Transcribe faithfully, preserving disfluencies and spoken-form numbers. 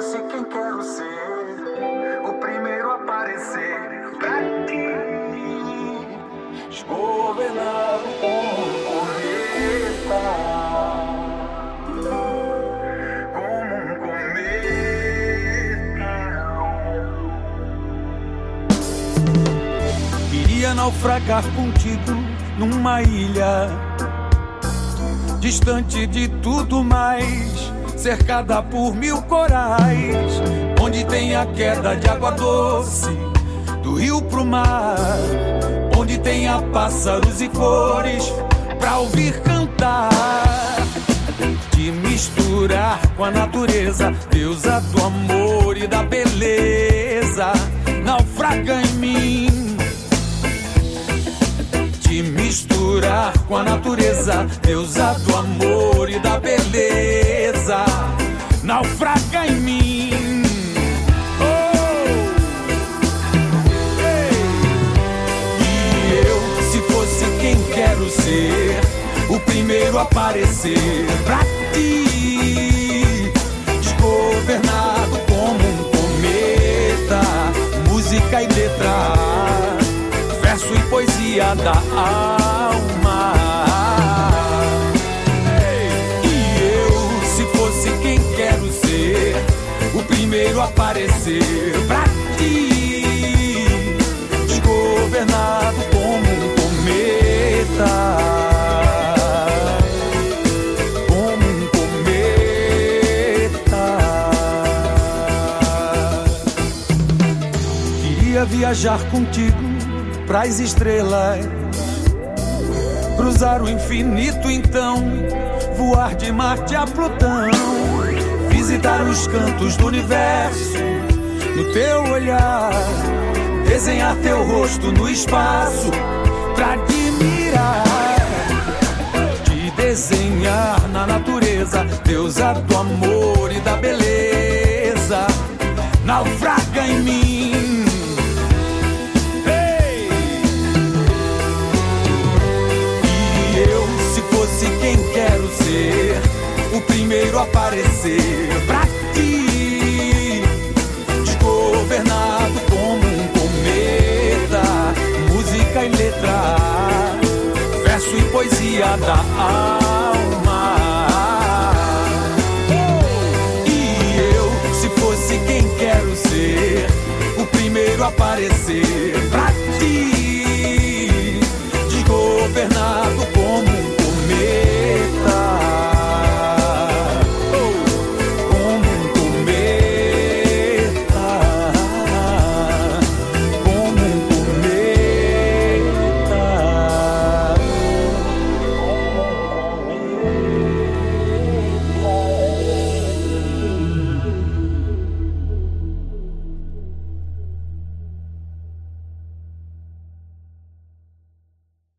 fosse quem quero ser, o primeiro a aparecer pra ti, desgovernado como um cometa, como um cometa. Queria naufragar contigo numa ilha distante de tudo mais, cercada por mil corais, onde tem a queda de água doce do rio pro mar, onde tenha pássaros e cores pra ouvir cantar. Te misturar com a natureza, deusa do amor e da beleza, naufraga em mim. Te misturar com a natureza, deusa do amor e da beleza, naufraga em mim. Oh! Hey! E eu, se fosse quem quero ser, o primeiro a aparecer pra ti, desgovernado como um cometa, música e letra, verso e poesia da alma. E eu, se fosse quem quero ser, o primeiro a aparecer pra ti, desgovernado como um cometa, como um cometa. Queria viajar contigo pras estrelas, cruzar o infinito, então voar de Marte a Plutão, visitar os cantos do universo no teu olhar, desenhar teu rosto no espaço pra admirar, te desenhar na natureza, deusa do amor e da beleza, naufraga em mim. Quem quero ser, o primeiro a aparecer pra ti, desgovernado como um cometa, música e letra, verso e poesia da alma.